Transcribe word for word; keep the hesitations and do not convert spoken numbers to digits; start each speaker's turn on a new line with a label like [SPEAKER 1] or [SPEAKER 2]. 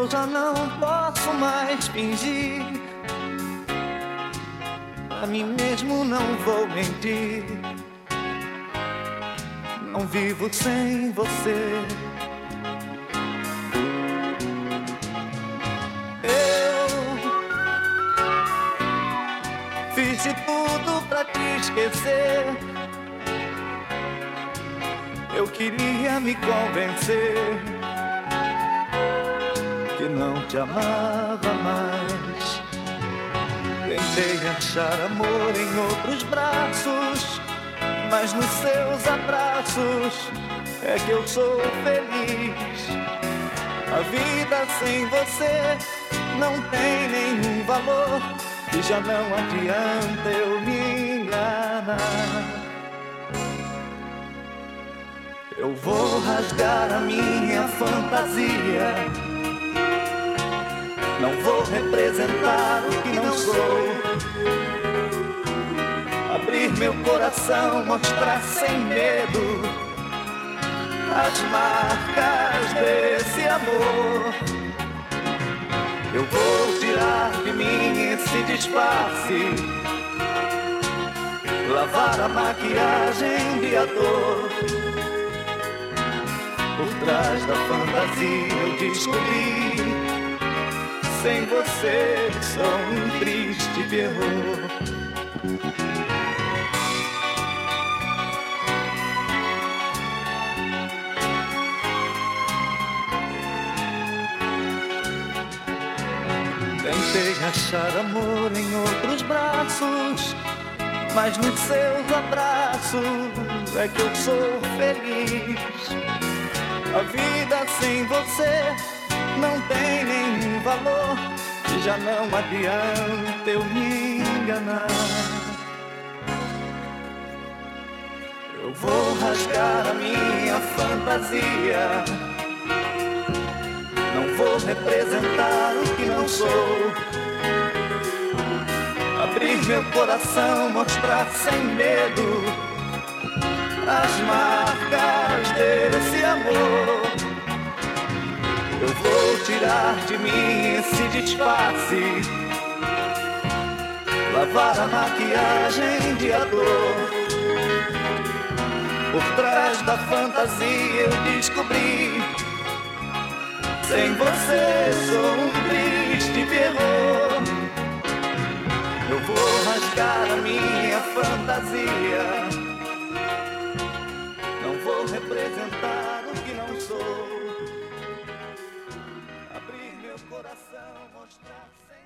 [SPEAKER 1] já não posso mais fingir. A mim mesmo não vou mentir. Não vivo sem você. Fiz de tudo pra te esquecer. Eu queria me convencer que não te amava mais. Tentei achar amor em outros braços, mas nos seus abraços é que eu sou feliz. A vida sem você não tem nenhum valor, e já não adianta eu me enganar. Eu vou rasgar a minha fantasia, não vou representar o que não sou. Abrir meu coração, mostrar sem medo as marcas desse amor. Eu vou tirar de mim esse disfarce, lavar a maquiagem de ator. Por trás da fantasia eu descobri, sem você sou um triste Pierrot. Tentei achar amor em outros braços, mas nos seus abraços é que eu sou feliz. A vida sem você não tem nenhum valor, e já não adianta eu me enganar. Eu vou rasgar a minha fantasia, não vou representar o que não sou. Abrir meu coração, mostrar sem medo as marcas desse amor. Eu vou tirar de mim esse disfarce, lavar a maquiagem de ator. Por trás da fantasia eu descobri, sem você sou um triste Pierrot. Eu vou rasgar a minha fantasia, não vou representar o que não sou. Abrir meu coração, mostrar sem